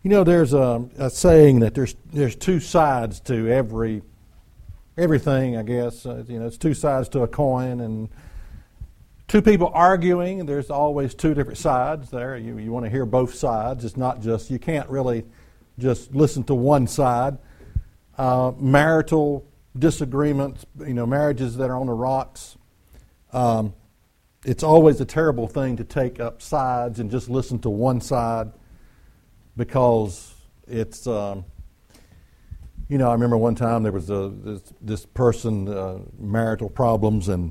There's a saying that there's two sides to everything, I guess. It's two sides to a coin, and two people arguing, there's always two different sides there. You want to hear both sides. It's not just, you can't really just listen to one side. Marital disagreements, marriages that are on the rocks. It's always a terrible thing to take up sides and just listen to one side, because it's, I remember one time there was this person, marital problems, and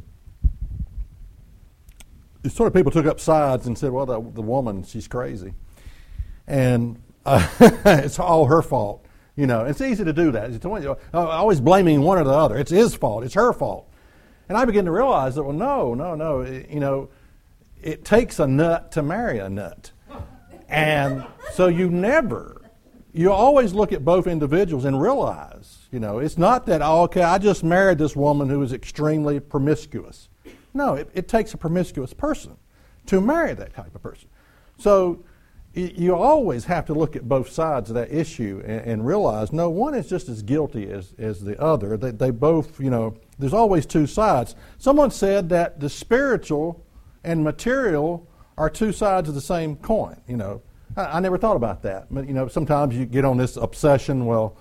sort of people took up sides and said, well, the woman, she's crazy. And it's all her fault. It's easy to do that. It's always blaming one or the other. It's his fault. It's her fault. And I began to realize that, well, no. It takes a nut to marry a nut. And so you always look at both individuals and realize, it's not that, I just married this woman who is extremely promiscuous. No, it takes a promiscuous person to marry that type of person. So you always have to look at both sides of that issue and realize, no, one is just as guilty as the other. They both, there's always two sides. Someone said that the spiritual and material are two sides of the same coin. I never thought about that. But, sometimes you get on this obsession, well,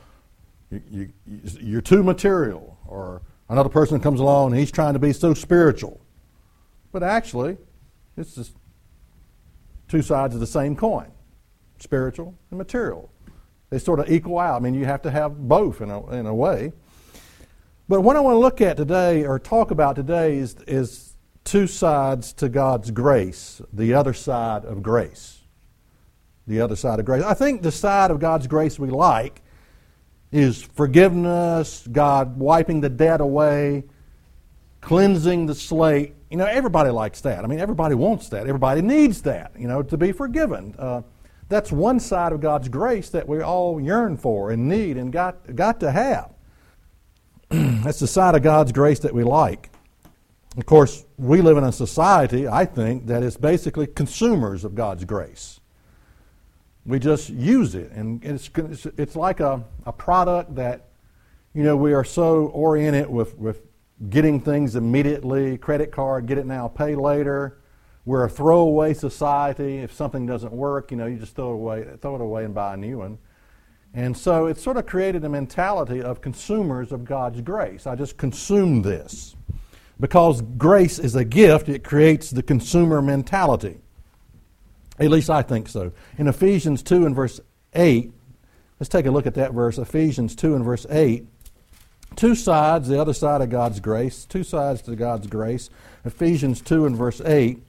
you're too material, or another person comes along and he's trying to be so spiritual. But actually, it's just two sides of the same coin, spiritual and material. They sort of equal out. You have to have both in a way. But what I want to look at today, or talk about today, is two sides to God's grace, the other side of grace. The other side of grace. I think the side of God's grace we like is forgiveness, God wiping the debt away, cleansing the slate. Everybody likes that. Everybody wants that. Everybody needs that, to be forgiven. That's one side of God's grace that we all yearn for and need and got to have. That's the side of God's grace that we like. Of course, we live in a society, I think, that is basically consumers of God's grace. We just use it, and it's like a product that, we are so oriented with getting things immediately, credit card, get it now, pay later. We're a throwaway society. If something doesn't work, you just throw it away and buy a new one. And so it's sort of created a mentality of consumers of God's grace. I just consume this. Because grace is a gift, it creates the consumer mentality. At least I think so. In Ephesians 2 and verse 8, let's take a look at that verse, Ephesians 2 and verse 8. Two sides, the other side of God's grace, two sides to God's grace. Ephesians 2 and verse 8,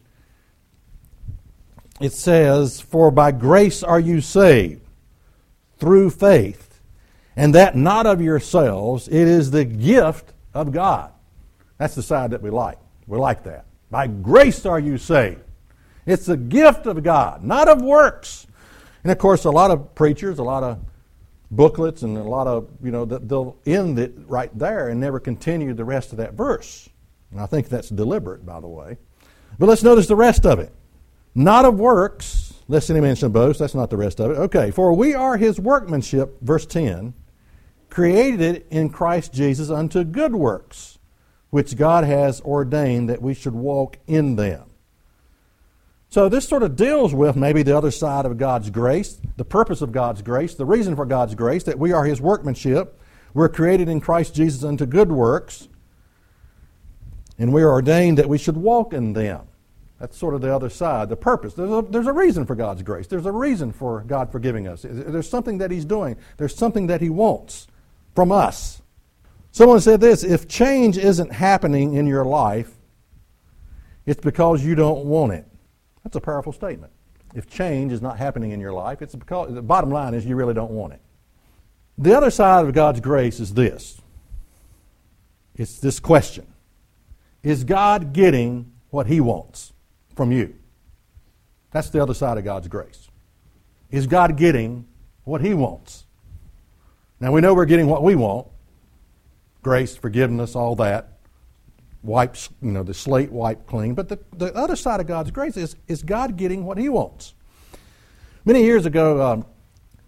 it says, "For by grace are you saved, through faith, and that not of yourselves, it is the gift of God." That's the side that we like. We like that. By grace are you saved. It's the gift of God, not of works. And of course, a lot of preachers, a lot of booklets, and a lot of, they'll end it right there and never continue the rest of that verse. And I think that's deliberate, by the way. But let's notice the rest of it. Not of works, lest any man should boast. That's not the rest of it. Okay, "For we are his workmanship," verse 10, "created in Christ Jesus unto good works, which God has ordained that we should walk in them." So this sort of deals with maybe the other side of God's grace, the purpose of God's grace, the reason for God's grace, that we are his workmanship. We're created in Christ Jesus unto good works, and we are ordained that we should walk in them. That's sort of the other side, the purpose. There's a reason for God's grace. There's a reason for God forgiving us. There's something that he's doing. There's something that he wants from us. Someone said this, if change isn't happening in your life, it's because you don't want it. That's a powerful statement. If change is not happening in your life, it's because the bottom line is you really don't want it. The other side of God's grace is this. It's this question. Is God getting what he wants from you? That's the other side of God's grace. Is God getting what he wants? Now we know we're getting what we want. Grace, forgiveness, all that. Wipes, the slate wiped clean. But the other side of God's grace is God getting what he wants? Many years ago,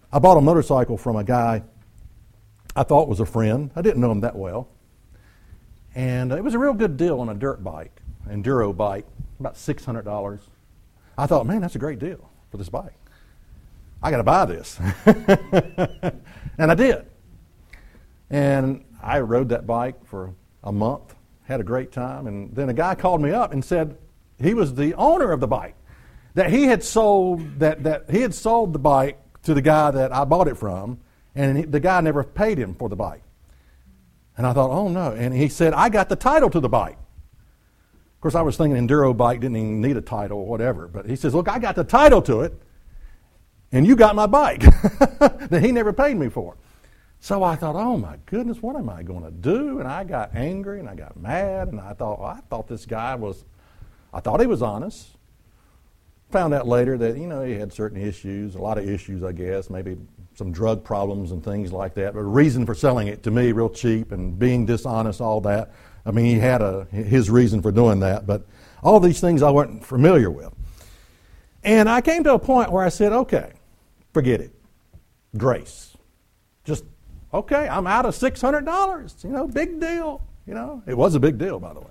I bought a motorcycle from a guy I thought was a friend. I didn't know him that well. And it was a real good deal on a dirt bike, enduro bike, about $600. I thought, man, that's a great deal for this bike. I got to buy this. And I did. And I rode that bike for a month, had a great time, and then a guy called me up and said he was the owner of the bike, that he had sold the bike to the guy that I bought it from, and the guy never paid him for the bike. And I thought, oh no. And he said, I got the title to the bike. Of course, I was thinking enduro bike didn't even need a title or whatever. But he says, look, I got the title to it, and you got my bike that he never paid me for. So I thought, oh my goodness, what am I going to do? And I got angry and I got mad, and I thought this guy was, I thought he was honest. Found out later that, he had certain issues, a lot of issues, I guess, maybe some drug problems and things like that. But a reason for selling it to me real cheap and being dishonest, all that. I mean, he had his reason for doing that, but all these things I wasn't familiar with. And I came to a point where I said, okay, forget it. Grace. Just, okay, I'm out of $600. Big deal. It was a big deal, by the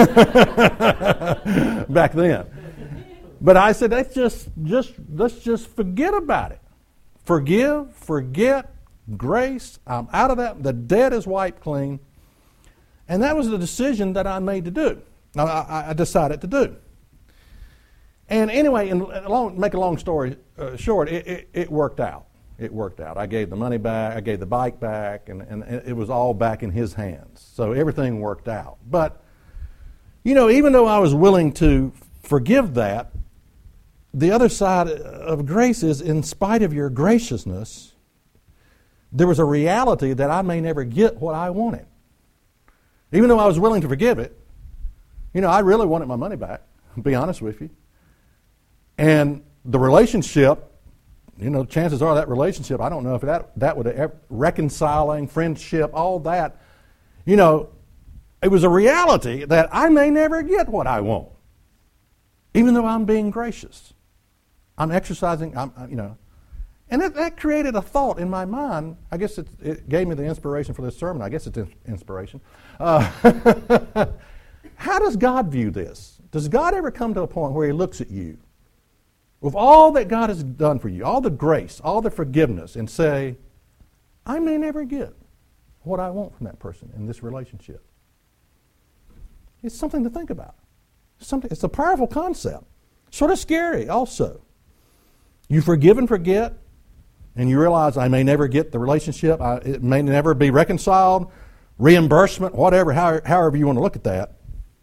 way, back then. But I said, let's just forget about it. Forgive, forget, grace. I'm out of that. The debt is wiped clean. And that was the decision that I made to do. I decided to do. And anyway, make a long story short, it worked out. It worked out. I gave the money back. I gave the bike back, and it was all back in his hands. So everything worked out. But, even though I was willing to forgive that, the other side of grace is, in spite of your graciousness, there was a reality that I may never get what I wanted. Even though I was willing to forgive it, I really wanted my money back, to be honest with you. And the relationship, chances are that relationship, I don't know if that would have, reconciling, friendship, all that, it was a reality that I may never get what I want, even though I'm being gracious. I'm exercising, and that created a thought in my mind. I guess it gave me the inspiration for this sermon. I guess it's inspiration. How does God view this? Does God ever come to a point where He looks at you with all that God has done for you, all the grace, all the forgiveness, and say, I may never get what I want from that person in this relationship? It's something to think about. It's a powerful concept. Sort of scary also. You forgive and forget, and you realize I may never get the relationship, it may never be reconciled, reimbursement, whatever, however you want to look at that.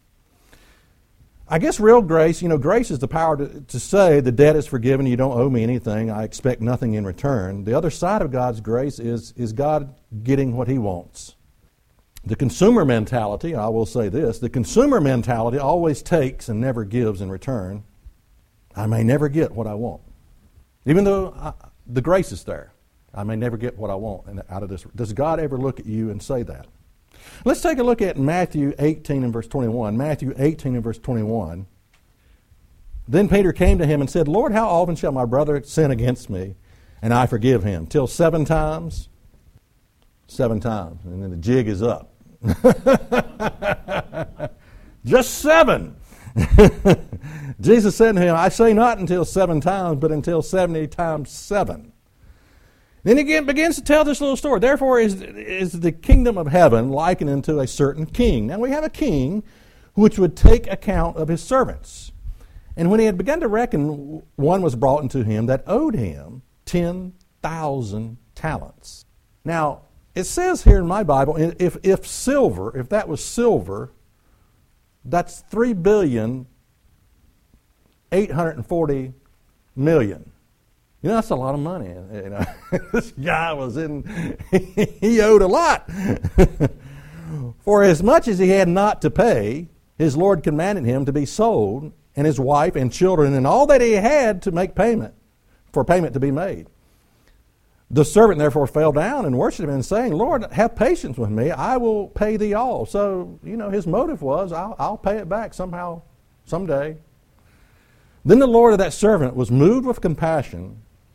I guess real grace, grace is the power to say the debt is forgiven, you don't owe me anything, I expect nothing in return. The other side of God's grace is God getting what He wants. The consumer mentality, I will say this, the consumer mentality always takes and never gives in return. I may never get what I want. Even though the grace is there, I may never get what I want out of this. Does God ever look at you and say that? Let's take a look at Matthew 18 and verse 21. Matthew 18 and verse 21. Then Peter came to him and said, Lord, how often shall my brother sin against me, and I forgive him? Till 7 times? 7 times. And then the jig is up. Just 7. Jesus said to him, I say not until 7 times, but until 70 times 7. Then he begins to tell this little story. Therefore is the kingdom of heaven likened unto a certain king. Now we have a king which would take account of his servants. And when he had begun to reckon, one was brought unto him that owed him 10,000 talents. Now, it says here in my Bible, if that was silver, that's 3,840,000,000. That's a lot of money. This guy he owed a lot. For as much as he had not to pay, his Lord commanded him to be sold, and his wife and children, and all that he had to make payment, for payment to be made. The servant therefore fell down and worshipped him, and saying, Lord, have patience with me, I will pay thee all. So, his motive was, I'll pay it back somehow, someday. Then the Lord of that servant was moved with compassion,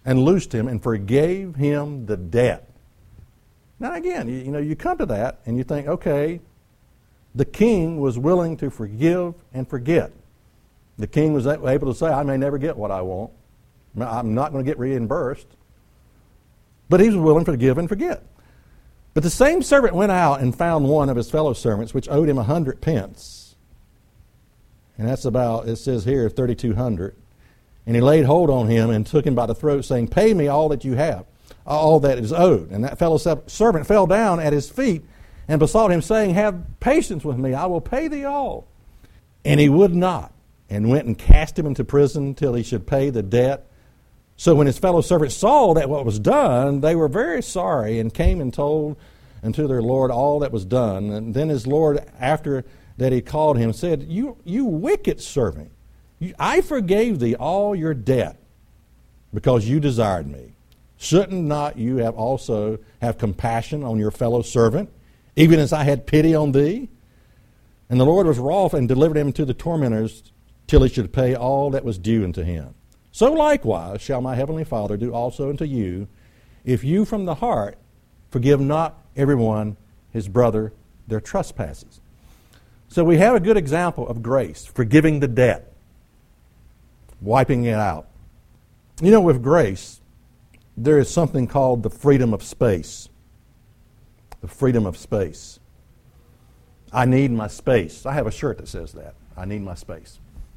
and loosed him and forgave him the debt. Now again, you come to that and you think, okay, the king was willing to forgive and forget. The king was able to say, I may never get what I want. I'm not going to get reimbursed. But he was willing to forgive and forget. But the same servant went out and found one of his fellow servants, which owed him 100 pence. And that's about, it says here, 3,200. And he laid hold on him and took him by the throat, saying, pay me all that you have, all that is owed. And that fellow servant fell down at his feet and besought him, saying, have patience with me, I will pay thee all. And he would not, and went and cast him into prison till he should pay the debt. So when his fellow servants saw that what was done, they were very sorry, and came and told unto their Lord all that was done. And then his Lord, after that he called him, said, You wicked servant, I forgave thee all your debt, because you desired me. Shouldn't not you have also have compassion on your fellow servant, even as I had pity on thee? And the Lord was wroth and delivered him to the tormentors till he should pay all that was due unto him. So likewise shall my heavenly Father do also unto you, if you from the heart forgive not everyone his brother their trespasses. So we have a good example of grace, forgiving the debt, wiping it out. With grace, there is something called the freedom of space. The freedom of space. I need my space. I have a shirt that says that. I need my space.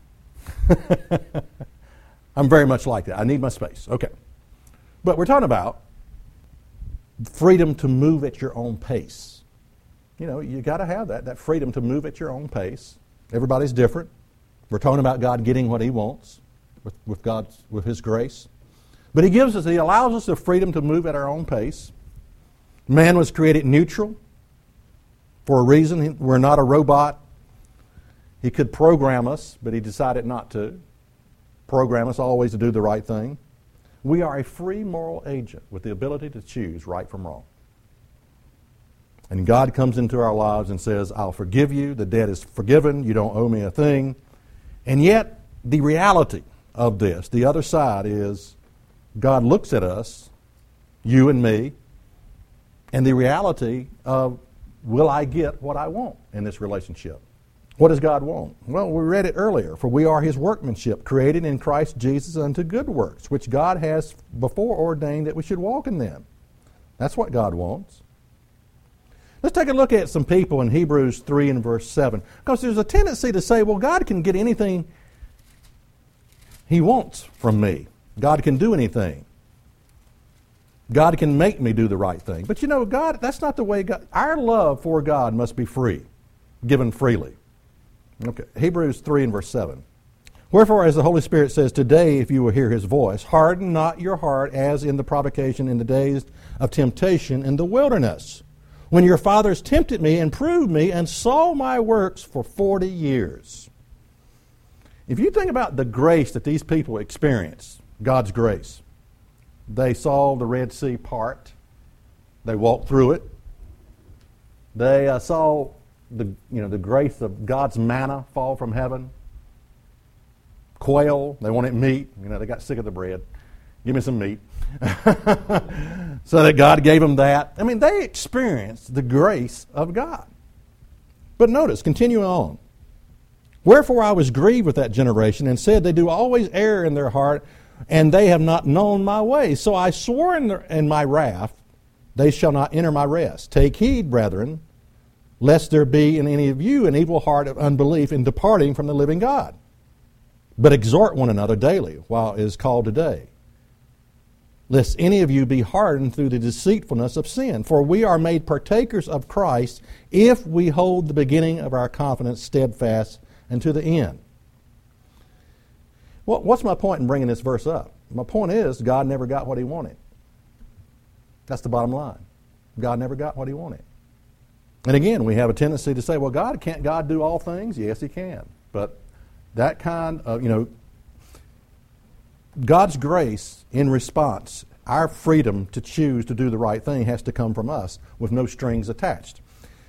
I'm very much like that. I need my space. Okay. But we're talking about freedom to move at your own pace. You got to have that freedom to move at your own pace. Everybody's different. We're talking about God getting what he wants with his grace. But he allows us the freedom to move at our own pace. Man was created neutral for a reason. We're not a robot. He could program us, but he decided not to. Program us always to do the right thing. We are a free moral agent with the ability to choose right from wrong. And God comes into our lives and says, I'll forgive you. The debt is forgiven. You don't owe me a thing. And yet, the reality of this, the other side is, God looks at us, you and me, and the reality of, will I get what I want in this relationship? What does God want? Well, we read it earlier. For we are his workmanship, created in Christ Jesus unto good works, which God has before ordained that we should walk in them. That's what God wants. Let's take a look at some people in Hebrews 3 and verse 7. Because there's a tendency to say, well, God can get anything he wants from me. God can do anything. God can make me do the right thing. But God, that's not the way God... Our love for God must be free, given freely. Okay, Hebrews 3 and verse 7. Wherefore, as the Holy Spirit says, today, if you will hear his voice, harden not your heart as in the provocation in the days of temptation in the wilderness, when your fathers tempted me and proved me and saw my works for 40 years. If you think about the grace that these people experienced, God's grace, they saw the Red Sea part. They walked through it. They saw the grace of God's manna fall from heaven. Quail, they wanted meat. They got sick of the bread. Give me some meat. So that God gave them that. They experienced the grace of God. But notice, continue on. Wherefore I was grieved with that generation and said, they do always err in their heart, and they have not known my ways. So I swore in my wrath, they shall not enter my rest. Take heed, brethren, lest there be in any of you an evil heart of unbelief in departing from the living God. But exhort one another daily, while it is called today, lest any of you be hardened through the deceitfulness of sin. For we are made partakers of Christ if we hold the beginning of our confidence steadfast unto the end. Well, what's my point in bringing this verse up? My point is, God never got what he wanted. That's the bottom line. God never got what he wanted. And again, we have a tendency to say, well, can't God do all things? Yes, he can. But that kind of, God's grace in response, our freedom to choose to do the right thing has to come from us with no strings attached.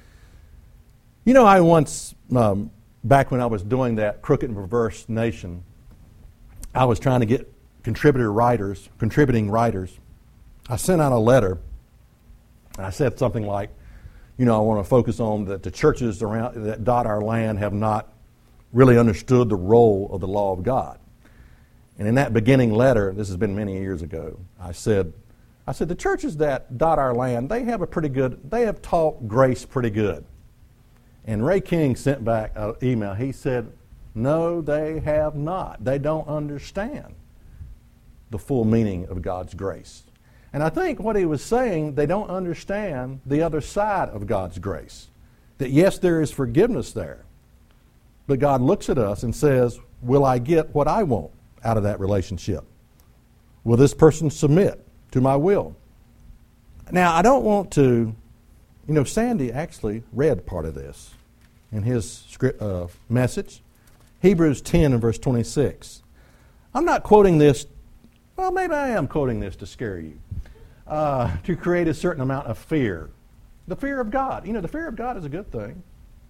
I once, back when I was doing that Crooked and Perverse Nation, I was trying to get contributing writers, I sent out a letter, and I said something like, I want to focus on that the churches around that dot our land have not really understood the role of the law of God. And in that beginning letter, this has been many years ago, I said the churches that dot our land, they have taught grace pretty good. And Ray King sent back an email. He said, no, they have not. They don't understand the full meaning of God's grace. And I think what he was saying, they don't understand the other side of God's grace. That yes, there is forgiveness there. But God looks at us and says, will I get what I want out of that relationship? Will this person submit to my will? Now, I don't want to, Sandy actually read part of this in his message. Hebrews 10 and verse 26. I'm not quoting this, well, maybe I am quoting this to scare you, to create a certain amount of fear. The fear of God. The fear of God is a good thing.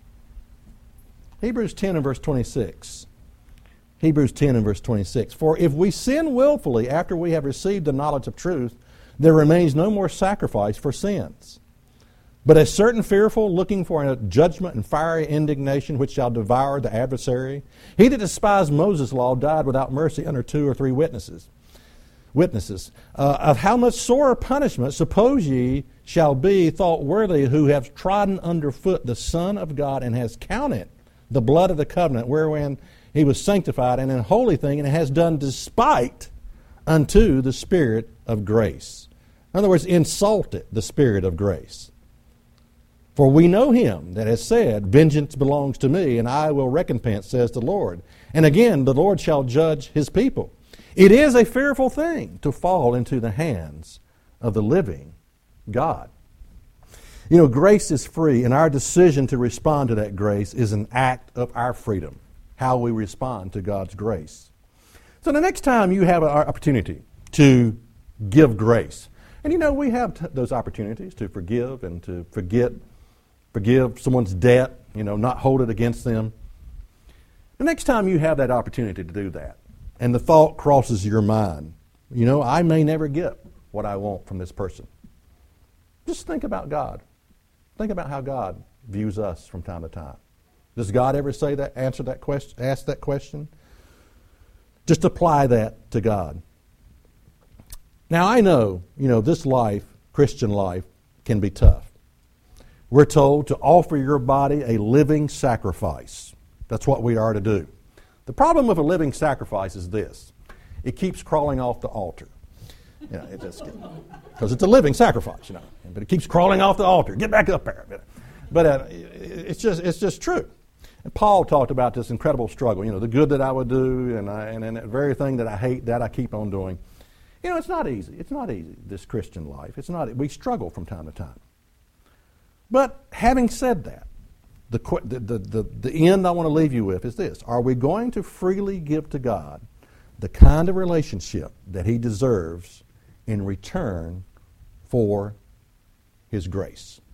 Hebrews 10 and verse 26. Hebrews 10 and verse 26. For if we sin willfully after we have received the knowledge of truth, there remains no more sacrifice for sins, but a certain fearful looking for a judgment and fiery indignation which shall devour the adversary. He that despised Moses' law died without mercy under 2 or 3 witnesses. Of how much sorer punishment suppose ye shall be thought worthy who have trodden under foot the Son of God and has counted the blood of the covenant wherein he was sanctified and an holy thing, and has done despite unto the Spirit of grace. In other words, insulted the Spirit of grace. For we know him that has said, vengeance belongs to me, and I will recompense, says the Lord. And again, the Lord shall judge his people. It is a fearful thing to fall into the hands of the living God. Grace is free, and our decision to respond to that grace is an act of our freedom, how we respond to God's grace. So the next time you have an opportunity to give grace, and we have those opportunities to forgive and to forgive someone's debt, not hold it against them. The next time you have that opportunity to do that, and the thought crosses your mind, I may never get what I want from this person. Just think about God. Think about how God views us from time to time. Does God ever say that, answer that question, ask that question? Just apply that to God. Now I know, this life, Christian life, can be tough. We're told to offer your body a living sacrifice. That's what we are to do. The problem with a living sacrifice is this. It keeps crawling off the altar. Because it's a living sacrifice, But it keeps crawling off the altar. Get back up there. But it's just true. And Paul talked about this incredible struggle. The good that I would do and the very thing that I hate, that I keep on doing. It's not easy. It's not easy, this Christian life. It's not. We struggle from time to time. But having said that, the end I want to leave you with is this. Are we going to freely give to God the kind of relationship that he deserves in return for his grace?